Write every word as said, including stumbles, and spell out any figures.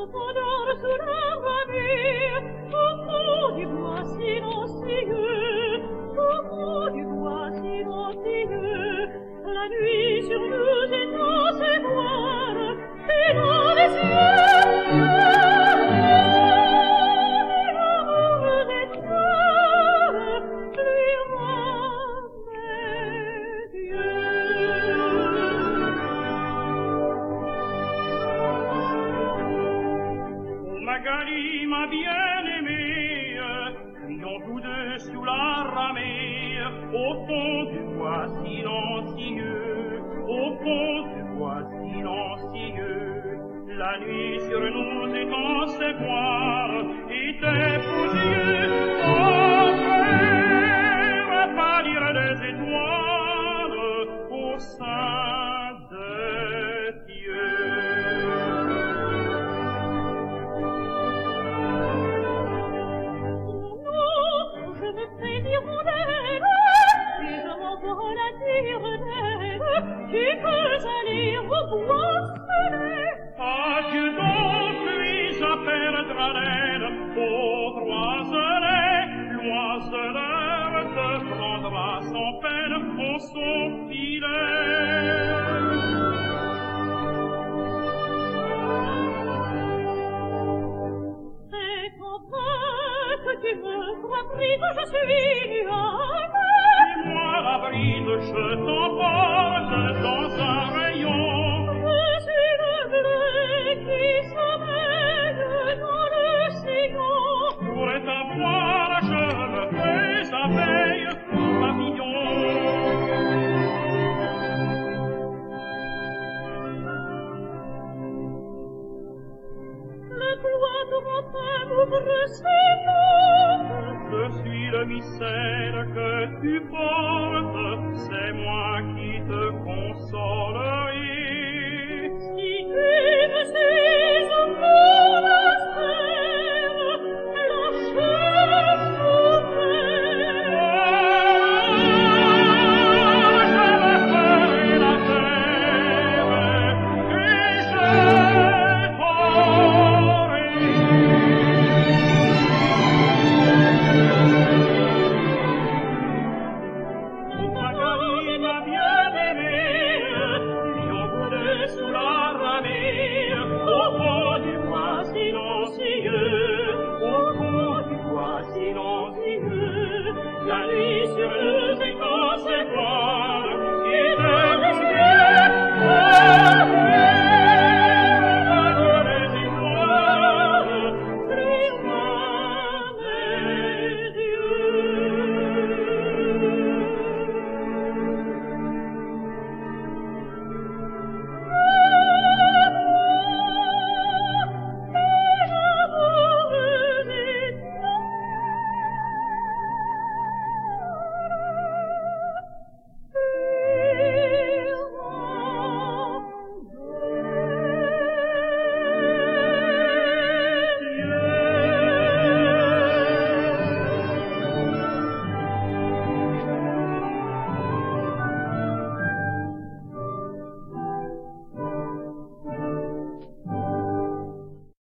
s'endort sous la ramure, au fond du bois silencieux, au fond du bois silencieux. La nuit sur nous étend ses voiles, et dans les cieux, l'amour étoile lui rend mes yeux. Oh Magali, ma bien-aimée, prions tous deux sous la ramée, au fond du bois silencieux, au fond du bois silencieux. La nuit sur nous étend ses voiles, et tes beaux yeux, oh frère, pâlir des étoiles au sein de Dieu. Non, je me fais d'hirondelle, puis je m'envole à tire d'aile, tu peux aller au bois scellé. Adieu donc, puis à perdre haleine, pauvre oiselet, l'oiseleur te prendra sans peine pour son filet. C'est enfin que tu me crois pris que je suis hâte. Dis-moi la bride, je t'emporte dans un rayon. Je suis le bleu qui sommeille dans le sillon. Pour t'avoir, je me fais à veille au pavillon. Le toit de mon pain m'ouvre ses portes. Je suis le mystère que tu portes, c'est moi qui te consolerai. Si tu me suis au monastère, lâche mon Je me ferai la terre et je t'aurai. Magali, ma bien-aimée, prions tous deux sous la ramée, au fond du bois silencieux, au fond du bois silencieux. La nuit